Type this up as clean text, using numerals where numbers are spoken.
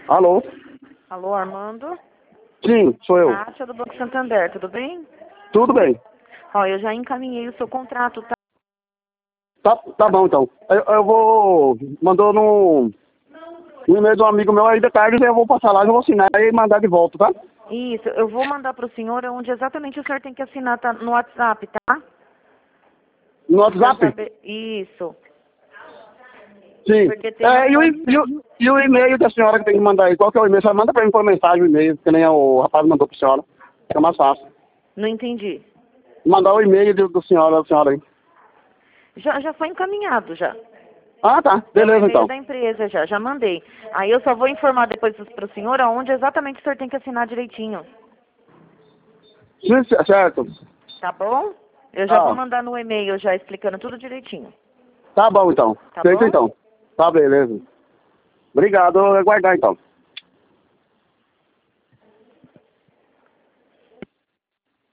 Alô? Alô, Armando? Sim, sou eu. Kátia do Banco Santander, tudo bem? Tudo bem. Ó, eu já encaminhei o seu contrato, tá? Tá bom, então. Eu vou... Mandou no e-mail de um amigo meu aí de tarde, eu vou passar lá, eu vou assinar e mandar de volta, tá? Isso, eu vou mandar pro senhor onde exatamente o senhor tem que assinar, tá? No WhatsApp, tá? No Pro senhor WhatsApp? saber. Isso. Sim. Porque tem uma... E o e-mail da senhora que tem que mandar aí? Qual que é o e-mail? Só manda pra mim por mensagem o e-mail, que nem o rapaz mandou pra senhora. É mais fácil. Não entendi. Mandar o e-mail da senhora aí. Já foi encaminhado, já. Ah, tá. É o Beleza, e-mail então. da empresa, já mandei. Aí eu só vou informar depois pro senhor aonde exatamente o senhor tem que assinar direitinho. Sim, certo. Tá bom? Eu já vou Ah, mandar no e-mail já explicando tudo direitinho. tá bom, então. Tá Feito, bom? então. Tá, beleza. Obrigado, eu vou aguardar, então.